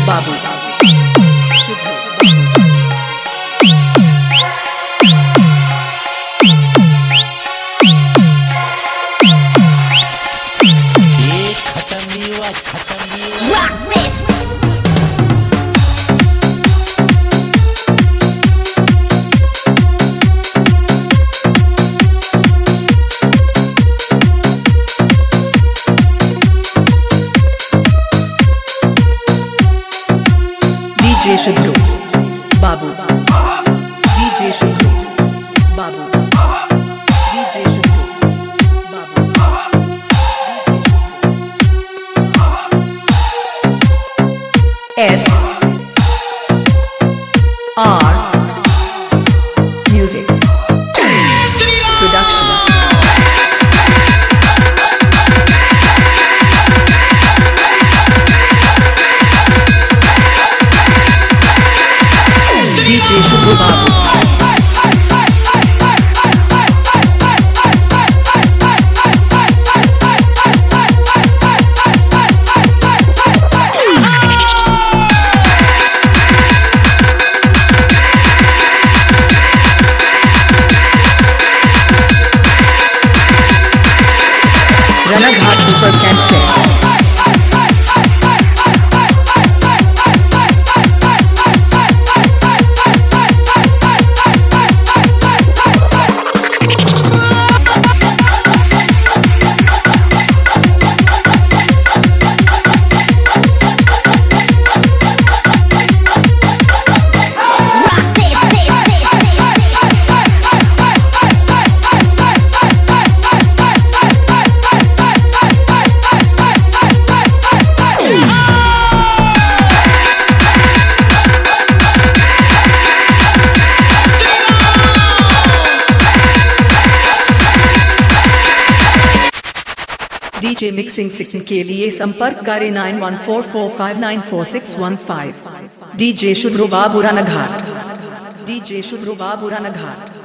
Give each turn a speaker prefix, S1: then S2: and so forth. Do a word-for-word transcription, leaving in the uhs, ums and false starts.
S1: बाबू डीजे शुभ्रू बाबू डीजे शुभ्रू बाबू DJ Shubhru Babu S R music production DJ Shubhru Babu Ranaghat super camp से डीजे मिक्सिंग सिक्सिंग के लिए संपर्क करें nine one four four five nine four six one five. DJ Shubhru Babu Ranaghat DJ Shubhru Babu रनाघाट।